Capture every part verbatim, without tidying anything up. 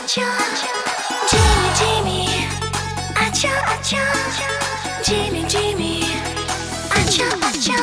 Ача, Джимми, Джимми, ача, ача, Джимми, Джимми, ача, ача.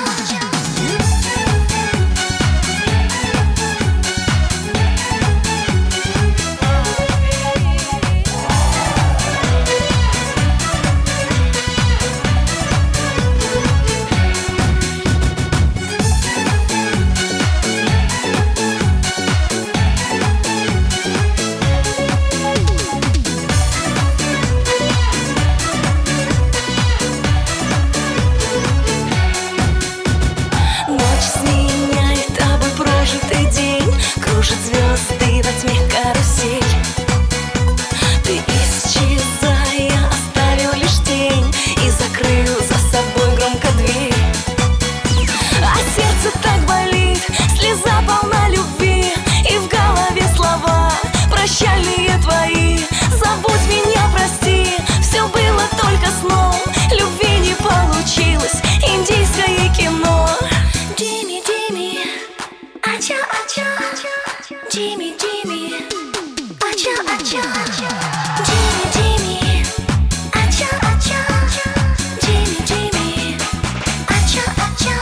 Кружат звезды во тьме карусель. Ты исчезая оставил лишь тень и закрыл за собой громко дверь. А сердце так болит, слеза полна любви, и в голове слова прощальные твои. Забудь меня, прости, все было только сном, любви не получилось, индийское кино. Джимми, Джимми, ача, ача, Джимми, Джимми, ача, ача, Джимми, Джимми, ача, ача, Джимми, Джимми, ача, ача.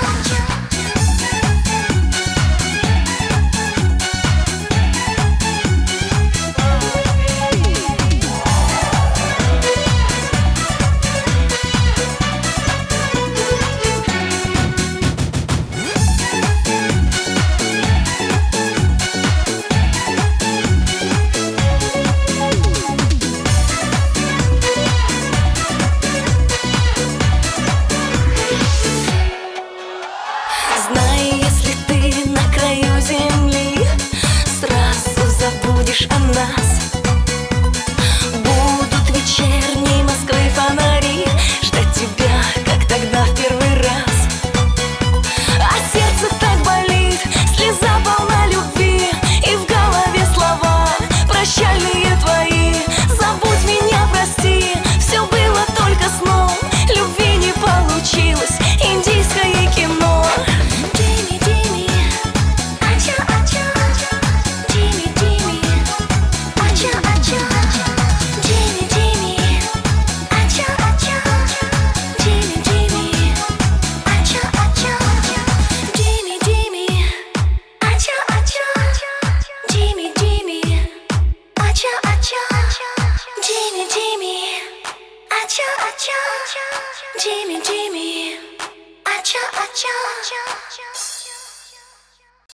Забудешь о нас. Будут вечерней Москвы фонари ждать тебя, как тогда в первый раз. А сердце так болит, слеза полна любви, и в голове слова прощальные твои. Забудь меня, прости, все было только сном, любви не получилось, индийское кино. Джимми, Джимми, ача, ача, Джимми, Джимми, ача, ача, Джимми, Джимми, ача, ача, Джимми, Джимми, ача, ача, Джимми, Джимми, ача, ача, Джимми, Джимми, ача, ача, Джимми, Джимми, ача, ача, Джимми, Джимми, ача, ача.